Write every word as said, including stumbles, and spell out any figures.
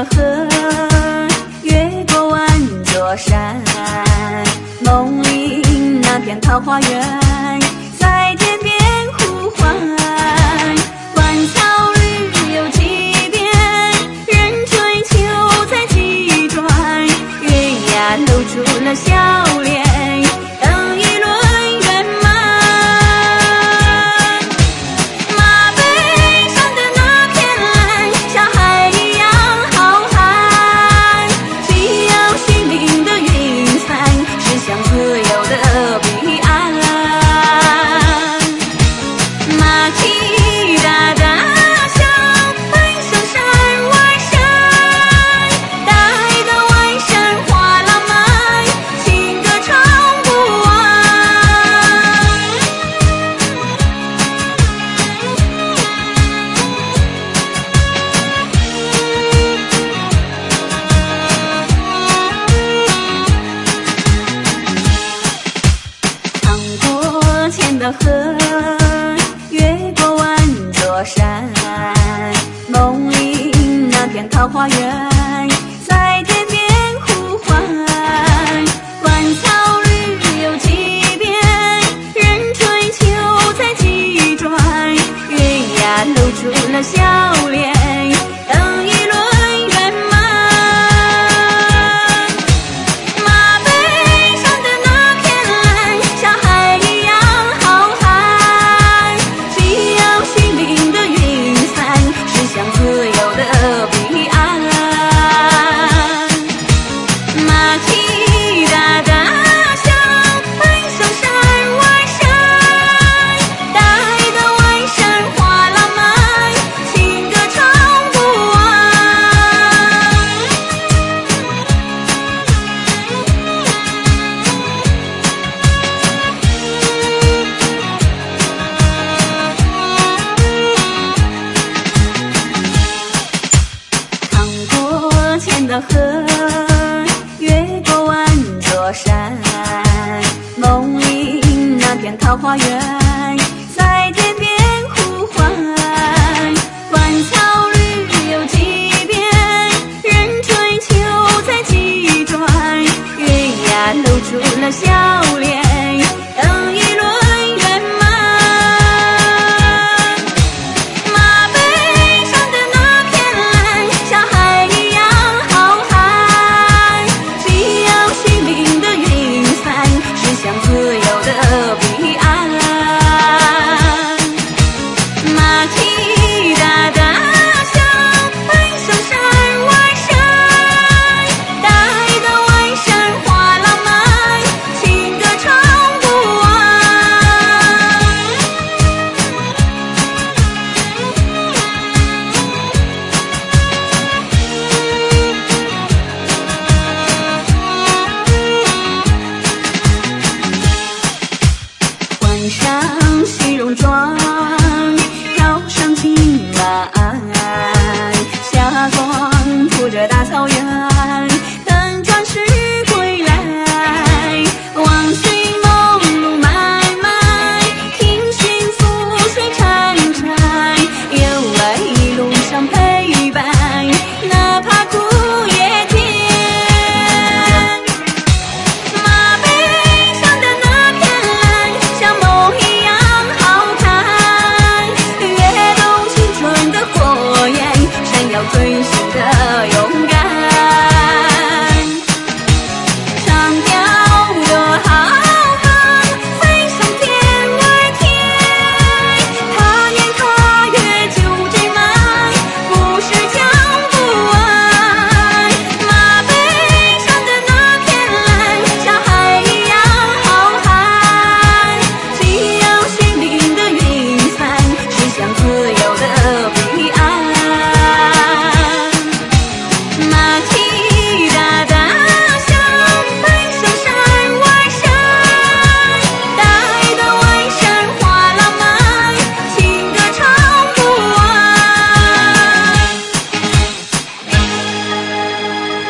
河，越过万座山，梦里那片桃花源，在天边呼唤。万草绿有几遍，人追求在几转，月牙露出了笑脸，等一轮圆满。马背上的那片蓝，像海一样浩瀚，夕阳寻觅的云彩，驶向自由的彼岸。马蹄哒哒响，奔向山外山，大海的外山花浪漫，情歌唱不完。趟过千道河，越过万座山，梦里那片桃花源，在天边呼唤。万草绿有几遍，人追求在几转，月牙露出了笑脸，等一轮圆满。马背上的那片蓝，像海一样浩瀚，夕阳寻觅的云彩，驶向自由的彼岸。马蹄哒哒响，奔向山外山，大海的外山花浪漫，情歌唱不完。趟过千道河，越过万座山，梦里那片桃花源，在天边呼唤。万草绿有几遍，人追求在几转，月牙露出了笑脸，等一轮圆满。马背上的那片蓝，像海一样浩瀚，夕阳寻觅的云彩，驶向自由的彼岸。马蹄哒哒响，奔向山外山，大海的外山花浪漫，情歌唱不完。换上新戎装，跳上金马，霞光铺着大草原。